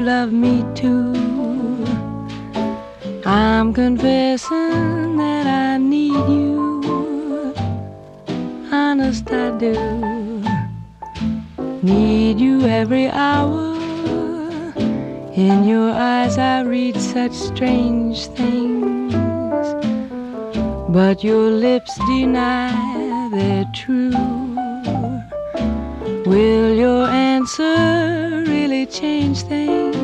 love me too. I'm confessing that I need you. Honest, I do. Need you every hour. In your eyes I read such strange things, but your lips deny they're true. Will your answer really change things?